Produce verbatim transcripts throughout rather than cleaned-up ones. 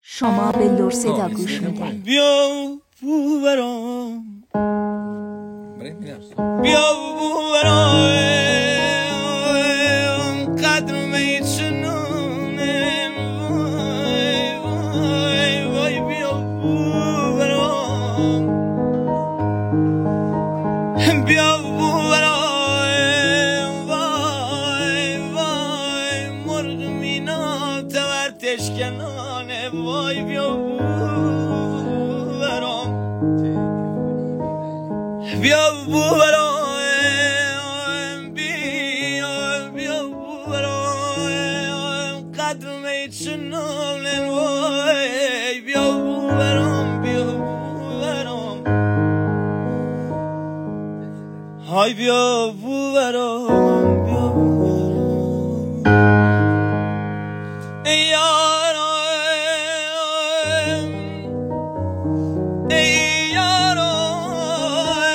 شما به لور صدا گوش میدید. بیا بو برام بیا بو برام قدر میچنونه وای وای وای بیا بو برام بیا بو برام وای وای مرغ مینا تورتش کنانه وای بیا بو برام بیا بو برام بیا بیا بو برام قدر میچنانه وای بیا بو برام بیا بو برام های بیا بو برام بیا بو برام ای یارم ای یارم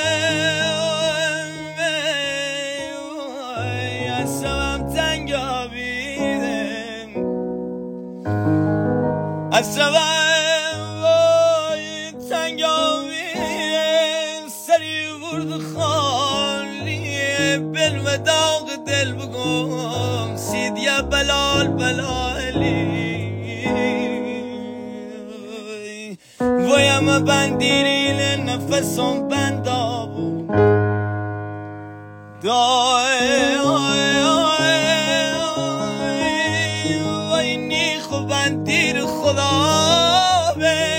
ای اصابم تنگ آبیدم اصابم وای تنگ آبیدم سری ورد خالیه بل و داغ دل بگم سیدیا بلال بلالی ویم بندیرین نفسم بندابو دای وی نیخ و بندیر خدا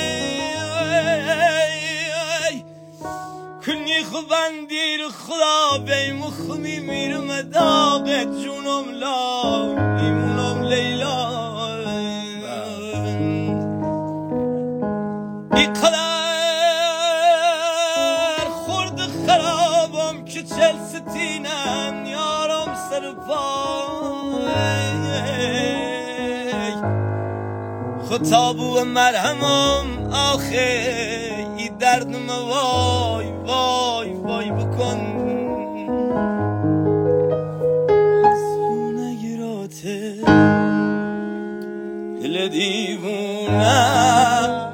بی نیخ و بندیر خدا بی مخمی میرم داغ جونم لا ایمونم لیلا ای قدر خورد خرابم که چل ستینم یارم سر پای خطابو و مرهمم آخه ای دردم وای وای وای بکن خونه گراته دل دیوونه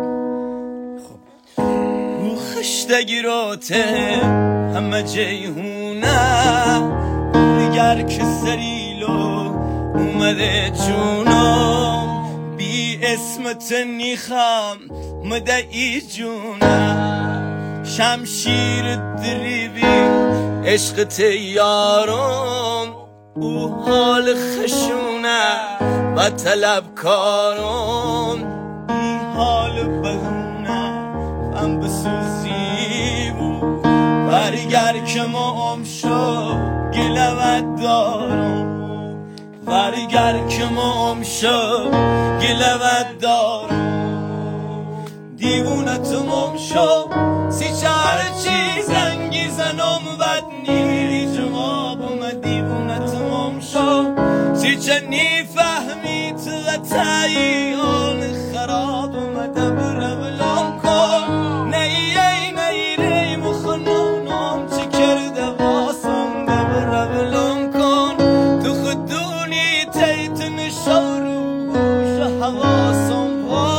رو خشته گراته همه جیهونه دیگر که سریلو اومده جونم بی اسمت نیخم مدعی جونم شمشیر دریبی عشق یارم او حال خشونه و طلبکارم این حال بدونه هم بسوزی بود برگر که ما هم شو گلوت دارم برگر که ما هم شو گلوت دارم دیوونت مم شو سی چهار چی زنگی زنم بد نیری جوابم دیوونت مم شو سی چنی فهمی تو غطایی آن خرابم دبر بلام کن نایی نایی ری مخنونم چه کرده واسم دبر بلام کن تو خودونی تیت نشارو شه حواسم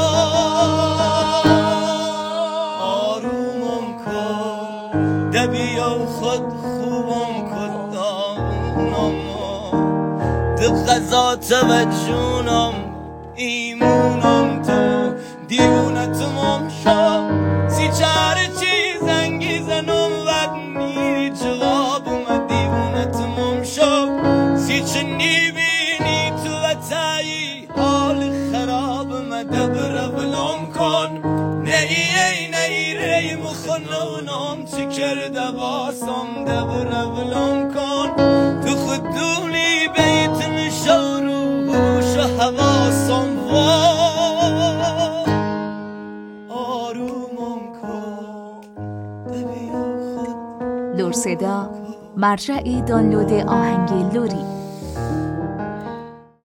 دبیا خود خوبم کدانم تو غذات و جونم ایمونم تو دیونت مم شو سی چهار چی زنگی زنم ود نیری جوابم دیونت مم شو سی چنی بینی تو و تایی حال خرابم دبر بلام کن نهی نهی ری مخنونم چی کرده باسم دبر بلام کن تو خودونی بیت نشارو هوش و حواسم آرومم کن لور صدا مرجع دانلود آهنگ لوری.